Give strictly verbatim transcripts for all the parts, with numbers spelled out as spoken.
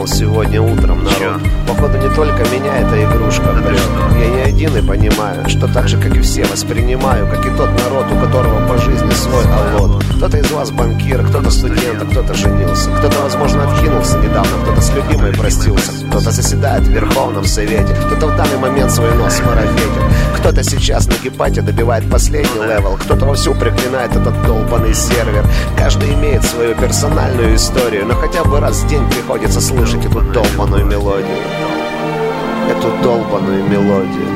думал сегодня утром, народ. Походу не только меня эта игрушка прет. Я не один и понимаю, что так же, как и все, воспринимаю, как и тот народ, у которого по жизни свой алот. Кто-то из вас банкир, кто-то студент, а кто-то женился. Кто-то, возможно, откинулся недавно, кто-то с любимой простился. Кто-то заседает в Верховном Совете, кто-то в данный момент свой нос марафетит. Кто-то сейчас на гепате добивает последний левел, кто-то вовсю проклинает этот долбанный сервер. Каждый имеет свою персональную историю, но хотя бы раз в день приходится слышать эту долбаную мелодию. Эту долбаную мелодию.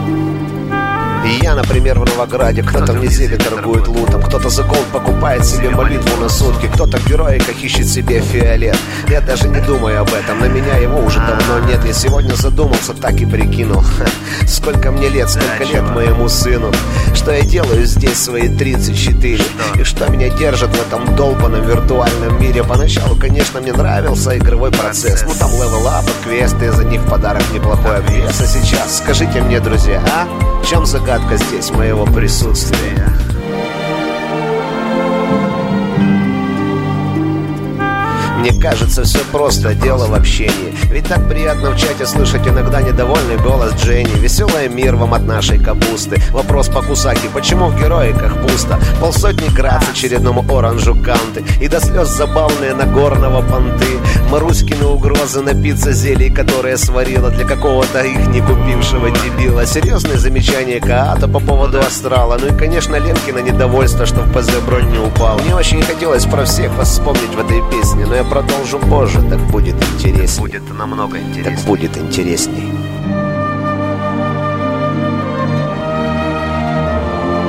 И я, например, в Новограде. Кто-то в неделе торгует лутом, кто-то за голд покупает себе молитву на сутки, кто-то в героиках ищет себе фиолет. Я даже не думаю об этом, на меня его уже давно нет. Я сегодня задумался, так и прикинул. Ха, сколько мне лет, сколько лет моему сыну. Что я делаю здесь свои тридцать четыре? И что меня держит в этом долбанном виртуальном мире? Поначалу, конечно, мне нравился игровой процесс. Ну там левел-апы, квесты, за них в подарок неплохой обвес. А сейчас, скажите мне, друзья, а? В чем загадка здесь моего присутствия? Мне кажется, все просто, дело в общении. Ведь так приятно в чате слышать иногда недовольный голос Дженни. Веселый мир вам от нашей капусты. Вопрос по Кусаки, почему в героиках пусто? Полсотни град очередному оранжу канты. И до слез забавные Нагорного понты. Маруськины угрозы напиться зелий, которые сварила для какого-то их не купившего дебила. Серьезные замечания Каата по поводу астрала. Ну и, конечно, Ленкина недовольство, что в ПЗ бронь не упал. Мне очень хотелось про всех вас вспомнить в этой песне, но я продолжу позже, так будет интересней. Будет намного интересней. Так будет интересней.